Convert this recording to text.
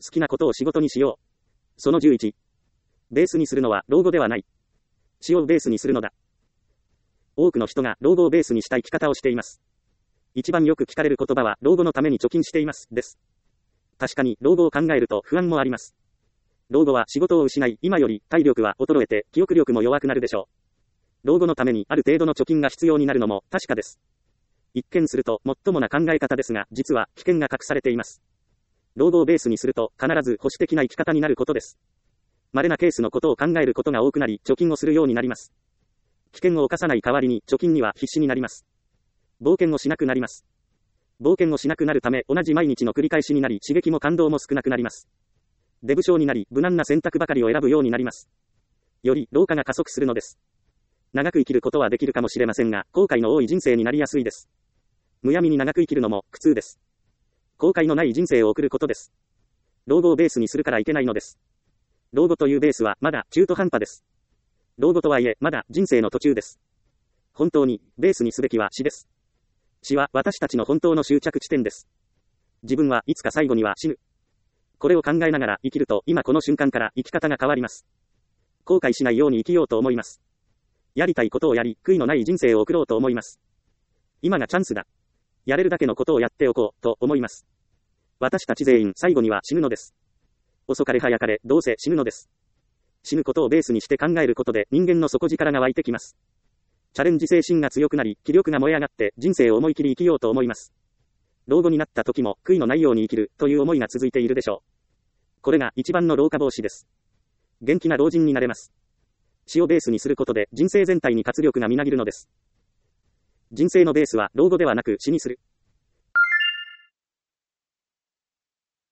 好きなことを仕事にしよう。その11。ベースにするのは老後ではない。死をベースにするのだ。多くの人が老後をベースにした生き方をしています。一番よく聞かれる言葉は、老後のために貯金しています、です。確かに、老後を考えると不安もあります。老後は仕事を失い、今より体力は衰えて、記憶力も弱くなるでしょう。老後のためにある程度の貯金が必要になるのも確かです。一見すると、もっともな考え方ですが、実は危険が隠されています。老後をベースにすると、必ず保守的な生き方になることです。稀なケースのことを考えることが多くなり、貯金をするようになります。危険を冒さない代わりに、貯金には必死になります。冒険をしなくなります。冒険をしなくなるため、同じ毎日の繰り返しになり、刺激も感動も少なくなります。出不精になり、無難な選択ばかりを選ぶようになります。より、老化が加速するのです。長く生きることはできるかもしれませんが、後悔の多い人生になりやすいです。むやみに長く生きるのも苦痛です。後悔のない人生を送ることです。老後をベースにするからいけないのです。老後というベースはまだ中途半端です。老後とはいえ、まだ人生の途中です。本当に、ベースにすべきは死です。死は私たちの本当の終着地点です。自分はいつか最後には死ぬ。これを考えながら生きると、今この瞬間から生き方が変わります。後悔しないように生きようと思います。やりたいことをやり、悔いのない人生を送ろうと思います。今がチャンスだ。やれるだけのことをやっておこう、と思います。私たち全員、最後には死ぬのです。遅かれ早かれ、どうせ死ぬのです。死ぬことをベースにして考えることで、人間の底力が湧いてきます。チャレンジ精神が強くなり、気力が燃え上がって、人生を思い切り生きようと思います。老後になった時も、悔いのないように生きる、という思いが続いているでしょう。これが一番の老化防止です。元気な老人になれます。死をベースにすることで、人生全体に活力がみなぎるのです。人生のベースは、老後ではなく死にする。